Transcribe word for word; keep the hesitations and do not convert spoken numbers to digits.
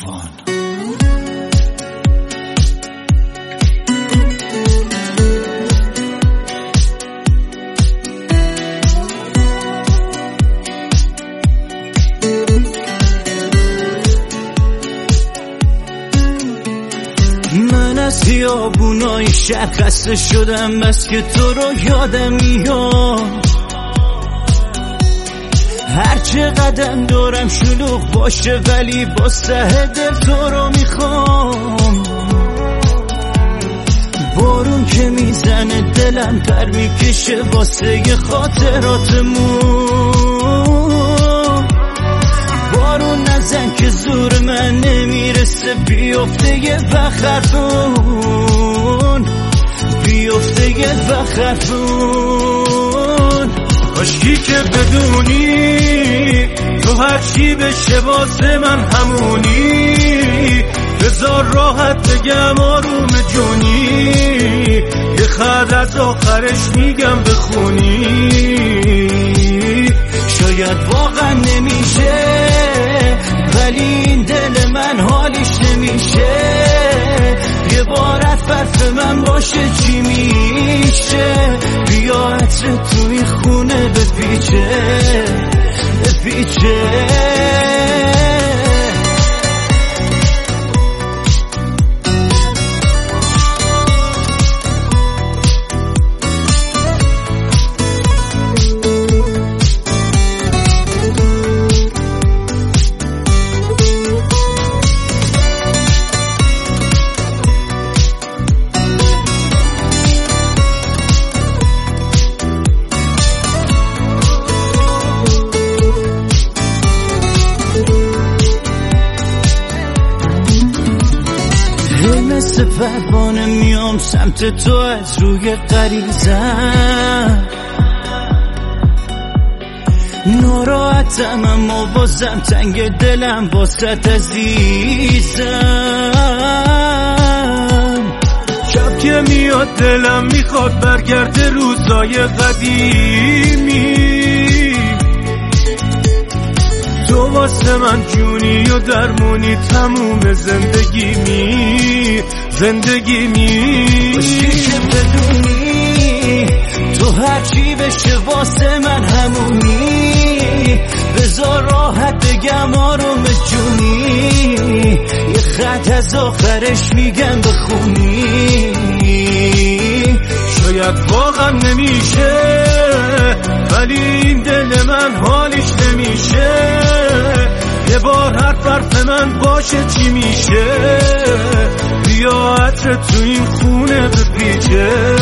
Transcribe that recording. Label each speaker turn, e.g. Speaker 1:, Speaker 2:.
Speaker 1: طوفان.
Speaker 2: من از خیابونای شهر خسته شدم، بس که تو رو یادم میاد. هر چه قدم دارم شلوغ باشه، ولی با سه دل تو رو میخوام. بارون که میزنه دلم پر میکشه واسه خاطراتمون. بارون نزن که زور من نمیرسه، بیفته یه بخرتون، بیفته یه بخرتون.
Speaker 3: کاشکی که بدونی تو هرچی بشه واسه من همونی. بذار راحت بگم آروم جونی، یه خط از آخرش میگم بخونی.
Speaker 2: شاید واقعا نمیشه، ولی این دل من حالیش نمیشه. یه بار حرف من باشه چی میشه؟ بیا عطر تو این خونه بپیچه بپیچه. مثل پروانه میام سمت تو از روی غریزم. ناراحتم اما بازم تنگ دلم واسط عزیزم.
Speaker 3: شب که میاد دلم میخواد برگرده روزای قدیمی. تو واسه من جونی و درمونی تموم زندگی می زندگی می.
Speaker 2: باشی که بدونی تو هرچی بشه واسه من همونی. بذار راحت بگم آروم جونی، یه خط از آخرش میگم بخونی.
Speaker 3: شاید واقعا نمیشه، ولی این دل من حالیش نمیشه. یه بار حرف حرف من باشه چی میشه؟ بیا عطر تو این خونه بپیچه